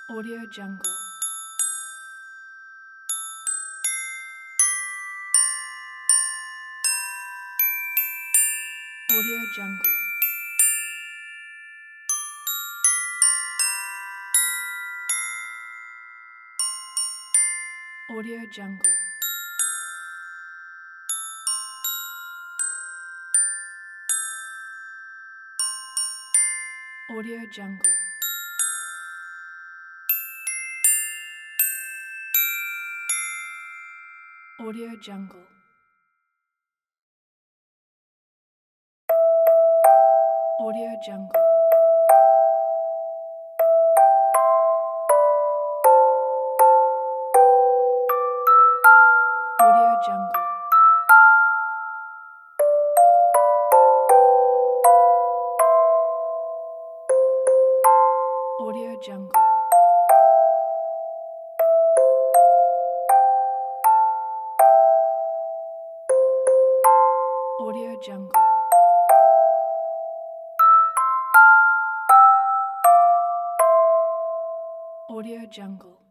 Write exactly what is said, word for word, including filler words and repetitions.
Audio Jungle. Audio Jungle. Audio Jungle. Audio Jungle. Audio Jungle. Audio Jungle. Audio Jungle. Audio Jungle. Audio Jungle. Audio Jungle.